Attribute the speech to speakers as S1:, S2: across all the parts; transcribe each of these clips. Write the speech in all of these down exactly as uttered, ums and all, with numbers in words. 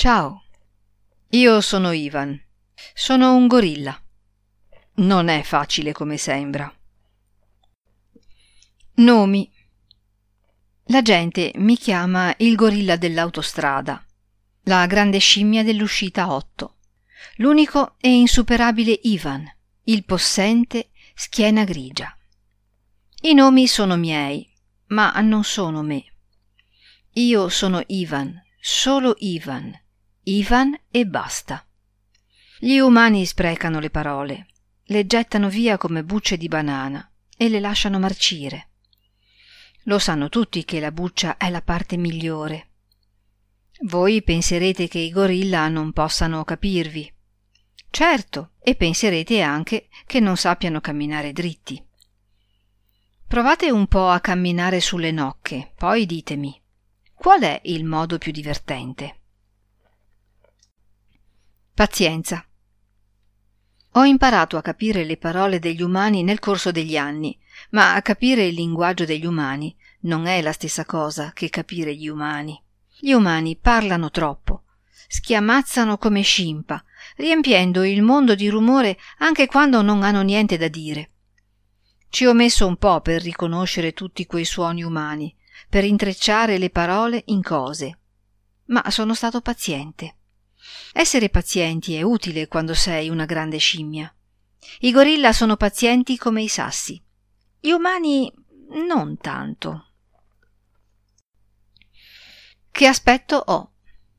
S1: Ciao, io sono Ivan. Sono un gorilla. Non è facile come sembra. Nomi. La gente mi chiama il gorilla dell'autostrada, la grande scimmia dell'uscita otto, l'unico e insuperabile Ivan, il possente schiena grigia. I nomi sono miei, ma non sono me. Io sono Ivan, solo Ivan, Ivan e basta. Gli umani sprecano le parole, le gettano via come bucce di banana e le lasciano marcire. Lo sanno tutti che la buccia è la parte migliore. Voi penserete che i gorilla non possano capirvi. Certo, e penserete anche che non sappiano camminare dritti. Provate un po' a camminare sulle nocche, poi ditemi, qual è il modo più divertente? Pazienza. Ho imparato a capire le parole degli umani nel corso degli anni, ma a capire il linguaggio degli umani non è la stessa cosa che capire gli umani. Gli umani parlano troppo, schiamazzano come scimpa, riempiendo il mondo di rumore anche quando non hanno niente da dire. Ci ho messo un po' per riconoscere tutti quei suoni umani, per intrecciare le parole in cose, ma sono stato paziente. Essere pazienti è utile quando sei una grande scimmia. I gorilla sono pazienti come i sassi. Gli umani non tanto. Che aspetto ho?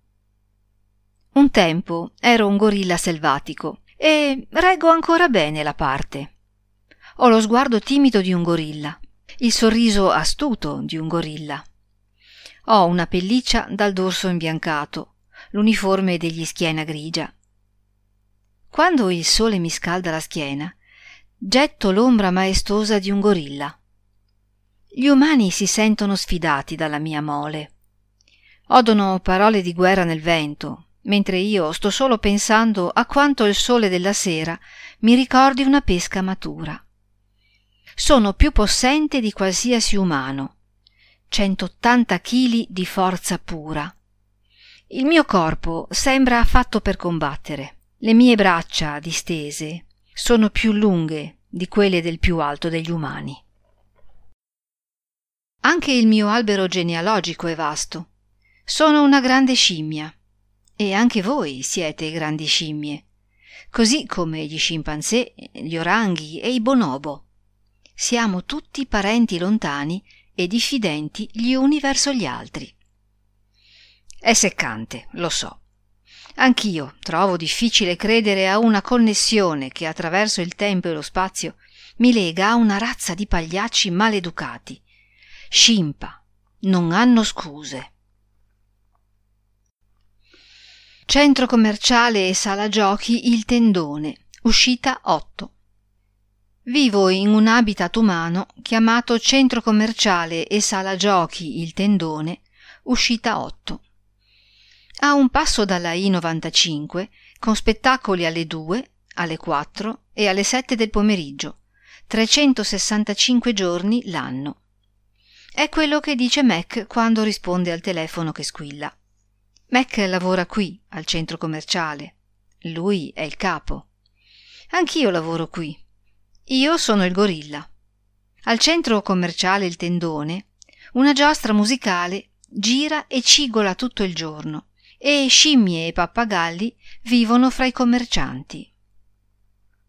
S1: Un tempo ero un gorilla selvatico e reggo ancora bene la parte. Ho lo sguardo timido di un gorilla, il sorriso astuto di un gorilla. Ho una pelliccia dal dorso imbiancato, l'uniforme degli schiena grigia. Quando il sole mi scalda la schiena, getto l'ombra maestosa di un gorilla. Gli umani si sentono sfidati dalla mia mole. Odono parole di guerra nel vento, mentre io sto solo pensando a quanto il sole della sera mi ricordi una pesca matura. Sono più possente di qualsiasi umano, centottanta chili di forza pura. Il mio corpo sembra fatto per combattere. Le mie braccia distese sono più lunghe di quelle del più alto degli umani. Anche il mio albero genealogico è vasto. Sono una grande scimmia e anche voi siete grandi scimmie, così come gli scimpanzé, gli oranghi e i bonobo. Siamo tutti parenti lontani e diffidenti gli uni verso gli altri. È seccante, lo so. Anch'io trovo difficile credere a una connessione che attraverso il tempo e lo spazio mi lega a una razza di pagliacci maleducati. Scimpa, non hanno scuse. Centro commerciale e sala giochi Il Tendone, uscita otto. Vivo in un habitat umano chiamato Centro commerciale e sala giochi Il Tendone, uscita otto. A un passo dalla I novantacinque, con spettacoli alle due, alle quattro e alle sette del pomeriggio, trecentosessantacinque giorni l'anno. È quello che dice Mac quando risponde al telefono che squilla. Mac lavora qui, al centro commerciale. Lui è il capo. Anch'io lavoro qui. Io sono il gorilla. Al centro commerciale Il Tendone, una giostra musicale gira e cigola tutto il giorno e scimmie e pappagalli vivono fra i commercianti.